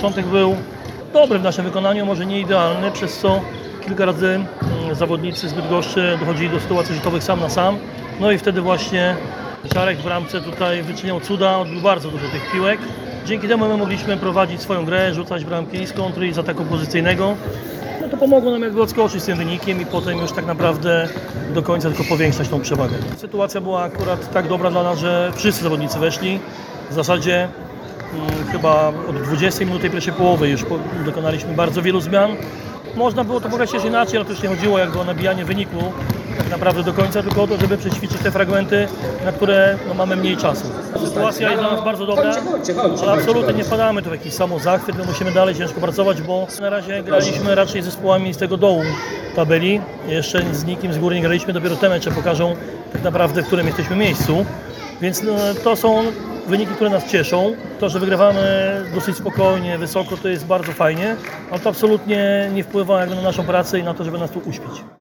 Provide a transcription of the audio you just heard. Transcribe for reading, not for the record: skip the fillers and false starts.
Początek był dobry w naszym wykonaniu, może nie idealny, przez co kilka razy zawodnicy z Bydgoszczy dochodzili do sytuacji rzutowych sam na sam. No i wtedy właśnie Czarek w bramce tutaj wyczyniał cuda, odbił bardzo dużo tych piłek. Dzięki temu my mogliśmy prowadzić swoją grę, rzucać bramki z kontry i z ataku pozycyjnego. No to pomogło nam jakby odskoczyć z tym wynikiem i potem już tak naprawdę do końca tylko powiększać tą przewagę. Sytuacja była akurat tak dobra dla nas, że wszyscy zawodnicy weszli. W zasadzie chyba od 20 minut tej pierwszej połowy już dokonaliśmy bardzo wielu zmian. Można było to pograć też inaczej, ale to już nie chodziło jakby o nabijanie wyniku tak naprawdę do końca, tylko o to, żeby przećwiczyć te fragmenty, na które mamy mniej czasu. Sytuacja jest dla nas bardzo dobra, ale absolutnie nie wpadamy tu w jakiś samozachwyt, my musimy dalej ciężko pracować, bo na razie graliśmy raczej z zespołami z tego dołu tabeli. Jeszcze z nikim z góry nie graliśmy, dopiero te mecze pokażą tak naprawdę, w którym jesteśmy miejscu. Więc to są wyniki, które nas cieszą. To, że wygrywamy dosyć spokojnie, wysoko, to jest bardzo fajnie, ale to absolutnie nie wpływa jakby na naszą pracę i na to, żeby nas tu uśpić.